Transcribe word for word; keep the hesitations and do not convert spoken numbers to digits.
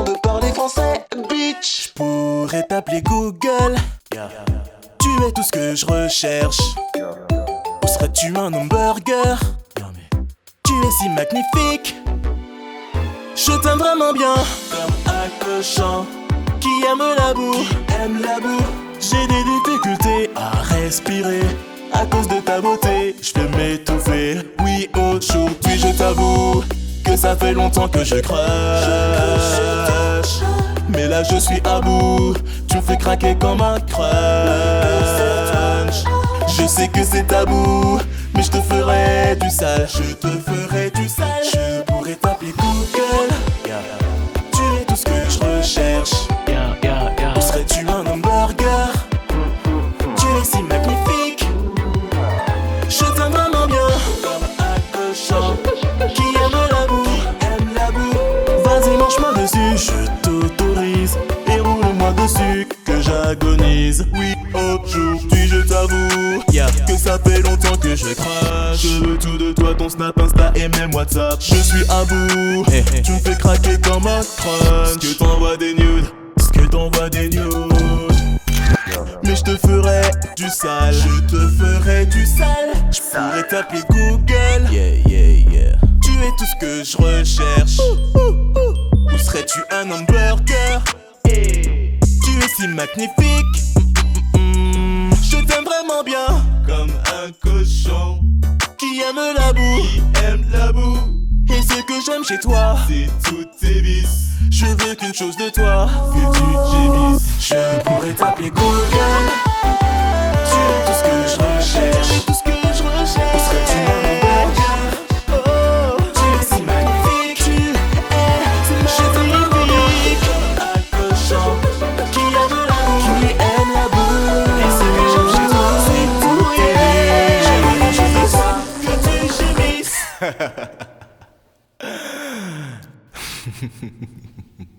de parler français, bitch. J'pourrais t'appeler Google, yeah. Tu es tout ce que je recherche. Où serais-tu un hamburger? Tu es si magnifique. Je t'aime vraiment bien, comme un cochon qui aime la boue, qui aime la boue. J'ai des difficultés à respirer à cause de ta beauté. Je vais m'étouffer. Oui, aujourd'hui je t'avoue que ça fait longtemps que je crush. Mais là je suis à bout. Tu me fais craquer comme un crunch. Je sais que c'est tabou, mais je te ferai du sale. Je te ferai du sale. Je pourrais t'appeler Google, yeah. Tu es tout ce que je recherche, yeah, yeah, yeah. Où serais-tu un hamburger? Tu es si magnifique. Je t'aime vraiment bien, comme un cochon qui aime la boue, qui aime la boue. Vas-y, mange-moi dessus, je t'autorise. Et roule-moi dessus, que j'agonise. Oui, aujourd'hui je t'avoue, yeah, que ça fait longtemps que je crache. Je veux tout de toi, ton Snap, Insta et même WhatsApp. Je suis à bout, hey, hey. Tu me fais craquer comme un crunch. Ce que t'envoies des nudes, ce que t'envoies des nudes. Mais je te ferai du sale. Je te ferai du sale. Je pourrais t'appeler Google, yeah, yeah, yeah. Tu es tout ce que je recherche. Où serais-tu un hamburger? Hey. Tu es si magnifique. Mm-mm. Je t'aime vraiment bien, comme un cochon qui aime la boue, qui aime la boue. Et ce que j'aime chez toi, c'est toutes tes vices. Je veux qu'une chose de toi, que tu gémisses. Je pourrais t'appeler Google. Tu es tout ce que je recherche, tout ce que je recherche. Où serais-tu un hamburger? Oh, tu es si magnifique. Tu es si magnifique. Comme un cochon qui aime la boue, qui aime la boue. Et ce que j'aime chez toi, c'est tout tes vies. Je veux qu'une chose de toi, que tu gémisses.